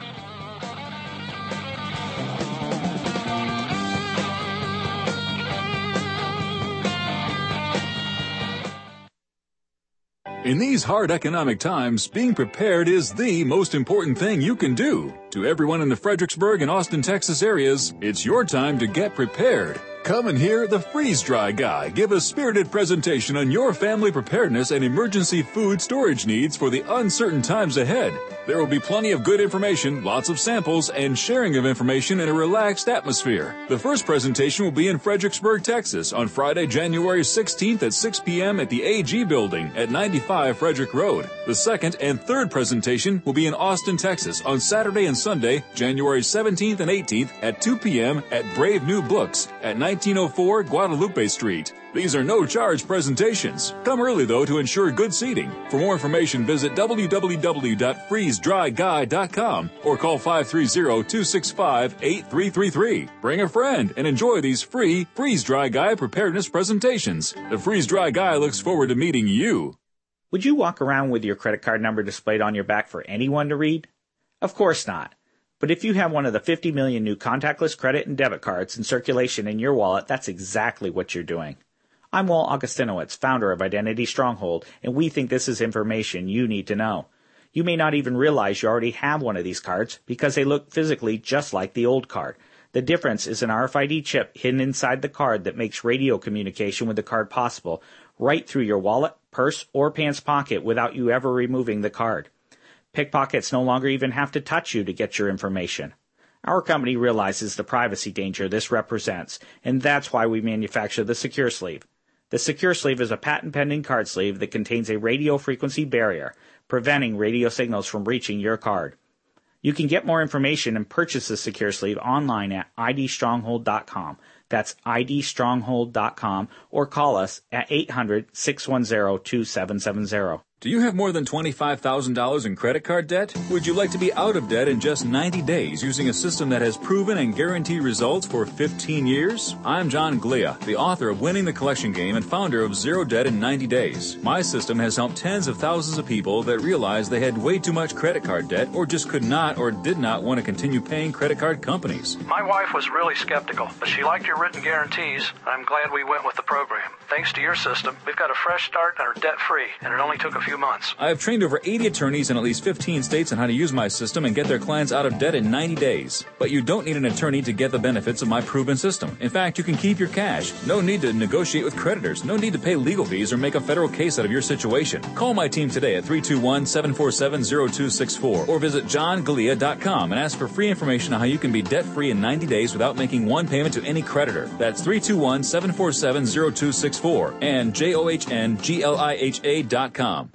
In these hard economic times, being prepared is the most important thing you can do. To everyone in the Fredericksburg and Austin, Texas areas, it's your time to get prepared. Come and hear the Freeze Dry Guy give a spirited presentation on your family preparedness and emergency food storage needs for the uncertain times ahead. There will be plenty of good information, lots of samples, and sharing of information in a relaxed atmosphere. The first presentation will be in Fredericksburg, Texas on Friday, January sixteenth at six p.m. at the A G Building at ninety-five Frederick Road. The second and third presentation will be in Austin, Texas on Saturday and Sunday, January seventeenth and eighteenth at two p.m. at Brave New Books at nineteen oh four Guadalupe Street. These are no-charge presentations. Come early, though, to ensure good seating. For more information, visit w w w dot freeze dry guy dot com or call five three zero, two six five, eight three three three. Bring a friend and enjoy these free Freeze Dry Guy preparedness presentations. The Freeze Dry Guy looks forward to meeting you. Would you walk around with your credit card number displayed on your back for anyone to read? Of course not. But if you have one of the fifty million new contactless credit and debit cards in circulation in your wallet, that's exactly what you're doing. I'm Walt Augustinowitz, founder of Identity Stronghold, and we think this is information you need to know. You may not even realize you already have one of these cards because they look physically just like the old card. The difference is an R F I D chip hidden inside the card that makes radio communication with the card possible right through your wallet, purse, or pants pocket without you ever removing the card. Pickpockets no longer even have to touch you to get your information. Our company realizes the privacy danger this represents, and that's why we manufacture the Secure Sleeve. The Secure Sleeve is a patent-pending card sleeve that contains a radio frequency barrier, preventing radio signals from reaching your card. You can get more information and purchase the Secure Sleeve online at I D stronghold dot com. That's I D stronghold dot com, or call us at eight hundred, six one zero, two seven seven zero. Do you have more than twenty-five thousand dollars in credit card debt? Would you like to be out of debt in just ninety days using a system that has proven and guaranteed results for fifteen years? I'm John Glia, the author of Winning the Collection Game and founder of Zero Debt in ninety days. My system has helped tens of thousands of people that realized they had way too much credit card debt or just could not or did not want to continue paying credit card companies. My wife was really skeptical, but she liked your written guarantees. I'm glad we went with the program. Thanks to your system, we've got a fresh start and are debt-free, and it only took a few months. I have trained over eighty attorneys in at least fifteen states on how to use my system and get their clients out of debt in ninety days. But you don't need an attorney to get the benefits of my proven system. In fact, you can keep your cash. No need to negotiate with creditors. No need to pay legal fees or make a federal case out of your situation. Call my team today at three two one, seven four seven, zero two six four or visit john galia dot com and ask for free information on how you can be debt-free in ninety days without making one payment to any creditor. That's three two one, seven four seven, zero two six four and J O H N G L I H A dot com.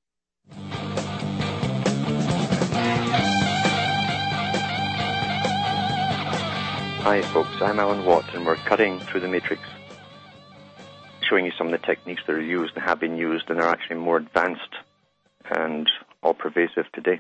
Hi folks, I'm Alan Watt and we're cutting through the matrix, showing you some of the techniques that are used and have been used and are actually more advanced and all-pervasive today.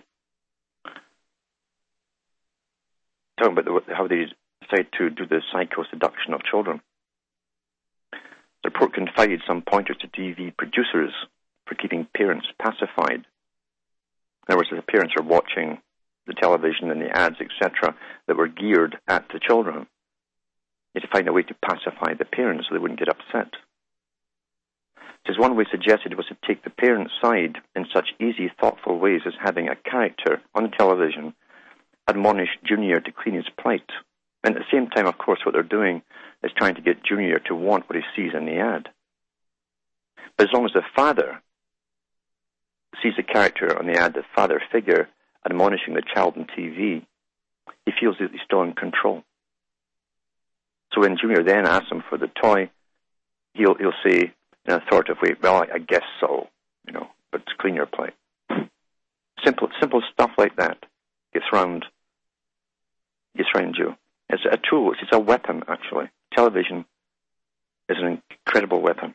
Talking about the, how they decide to do the psycho-seduction of children. The report confided some pointers to T V producers for keeping parents pacified. In other words, if the parents are watching the television and the ads, et cetera, that were geared at the children, you had to find a way to pacify the parents so they wouldn't get upset. Just one way suggested was to take the parent's side in such easy, thoughtful ways as having a character on the television admonish Junior to clean his plight. And at the same time, of course, what they're doing is trying to get Junior to want what he sees in the ad. But as long as the father sees the character on the ad, the father figure, admonishing the child on T V, he feels that he's still in control. So when Junior then asks him for the toy, he'll he'll say in an authoritative way, well, I, I guess so, you know, but clean your plate. Simple simple stuff like that gets round, gets round you. It's a tool, it's a weapon, actually. Television is an incredible weapon.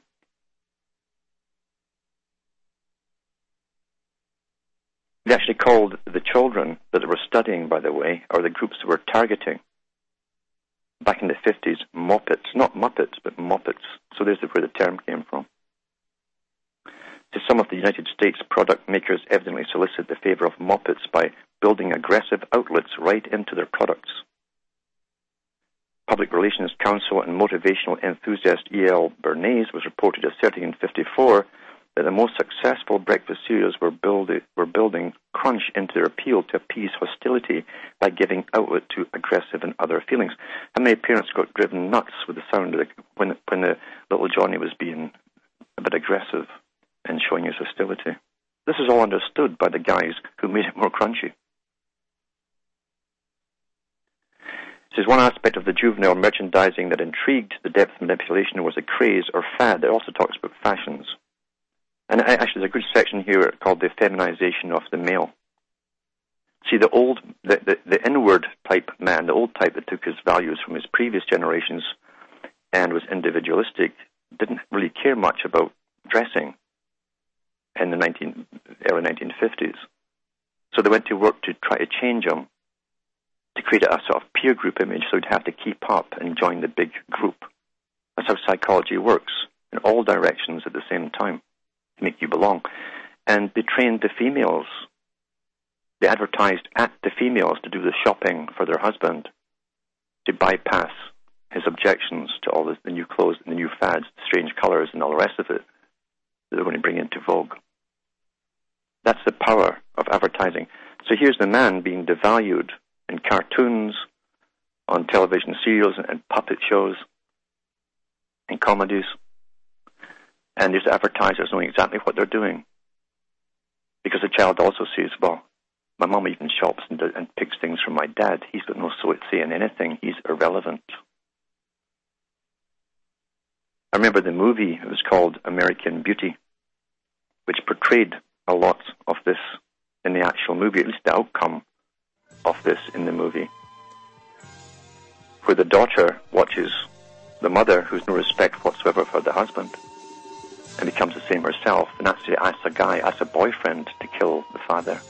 They actually called the children that they were studying, by the way, or the groups they were targeting, back in the fifties, Moppets. Not Muppets, but Moppets. So there's where the term came from. So some of the United States product makers evidently solicited the favor of Moppets by building aggressive outlets right into their products. Public Relations Counsel and motivational enthusiast E L Bernays was reported asserting in fifty-four that the most successful breakfast cereals were, build, were building crunch into their appeal to appease hostility by giving outlet to aggressive and other feelings. How many parents got driven nuts with the sound of the, when, when the little Johnny was being a bit aggressive and showing his hostility? This is all understood by the guys who made it more crunchy. It says one aspect of the juvenile merchandising that intrigued the depth of manipulation was a craze or fad. It also talks about fashions. And actually, there's a good section here called the feminization of the male. See, the old, the, the, the inward type man, the old type that took his values from his previous generations and was individualistic, didn't really care much about dressing in the nineteen, early nineteen fifties. So they went to work to try to change him, to create a sort of peer group image, so he'd have to keep up and join the big group. That's how psychology works, in all directions at the same time, to make you belong. And they trained the females. They advertised at the females to do the shopping for their husband, to bypass his objections to all this, the new clothes and the new fads, the strange colors and all the rest of it that they're going to bring into vogue. That's the power of advertising. So here's the man being devalued in cartoons, on television serials and, and puppet shows, and comedies. And there's advertisers knowing exactly what they're doing. Because the child also says, well, my mom even shops and, and picks things from my dad. He's got no say in anything. He's irrelevant. I remember the movie, it was called American Beauty, which portrayed a lot of this in the actual movie, at least the outcome of this in the movie, where the daughter watches the mother, who's no respect whatsoever for the husband, and becomes the same herself, and actually asks a guy, asks a boyfriend to kill the father.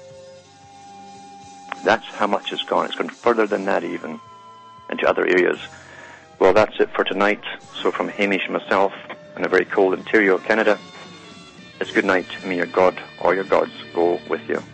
That's how much it's gone. It's gone further than that even, into other areas. Well, that's it for tonight. So from Hamish and myself, in a very cold Ontario, Canada, it's good night, and may your God or your gods go with you.